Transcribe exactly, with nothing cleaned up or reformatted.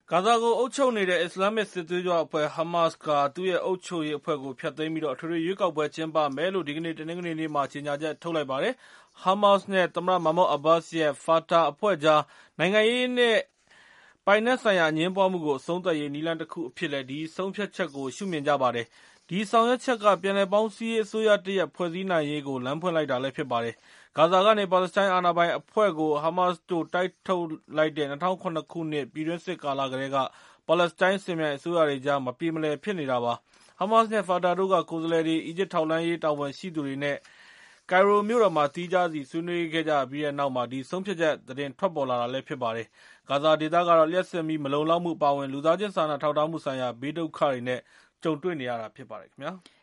ဂါဇာကိုအုပ်ချုပ်နေတဲ့အစ္စလာမစ်စစ်သွေးကြွအဖွဲ့ ဟာမတ်စ်က သူ့ရဲ့အုပ်ချုပ်ရေးအဖွဲ့ကိုဖျက်သိမ်းပြီးတော့ အထွေထွေရွေးကောက်ပွဲကျင်းပမယ်လို့ ဒီကနေ့ တနင်္ဂနွေနေ့မှာ ကြေညာချက်ထုတ်လိုက်ပါတယ်။ ဟာမတ်စ်နဲ့ သမ္မတ မာမွတ်အဘာ့စ်ရဲ့ ဖာတာအဖွဲ့ကြား နိုင်ငံရေးနဲ့ပိုင်နက်ဆိုင်ရာအငြင်းပွားမှုကို အဆုံးသတ်ရေး နည်းလမ်းတခုအဖြစ်နဲ့ ဒီဆုံးဖြတ်ချက်ကို ရှုမြင်ကြပါတယ်။ ဒီဆောင်ရွက်ချက်က ပြန်လည်ပေါင်းစည်းရေးအစိုးရတရပ်ဖွဲ့စည်းနိုင်ရေးကို လမ်းဖွင့်လိုက်တာလည်းဖြစ်ပါတယ်။ ဂါဇာကနေ ပါလက်စတိုင်းအာဏာပိုင်အဖွဲ့ကို ဟာမတ်စ်တို့တိုက်ထုတ်လိုက်တဲ့ ၂၀၀၇ ခုနှစ် ပြည်တွင်းစစ်ကာလကတည်းက ပါလက်စတိုင်းစစ်မြိုင်အစိုးရတွေကြား မပြေမလည်ဖြစ်နေတာပါ။ ဟာမတ်စ်နဲ့ ဖာတာတို့က ကိုယ်စားလှယ်တွေ အီဂျစ်ထောက်လှမ်းရေးတာဝန်ရှိသူတွေနဲ့ ကိုင်ရိုမြို့တော်မှာ သီးခြားစီဆွေးနွေးခဲ့ကြပြီးတဲ့နောက် ဒီဆုံးဖြတ်ချက်သတင်းထွက်ပေါ်လာတာလည်းဖြစ်ပါတယ်။ ဂါဇာဒေသကတော့ လျှပ်စစ်မီးမလုံလောက်မှုအပါအဝင် လူသားချင်းစာနာထောက်ထားမှုဆိုင်ရာ ဘေးဒုက္ခတွေနဲ့ ကြုံတွေ့နေရတာဖြစ်ပါတယ်ခင်ဗျာ။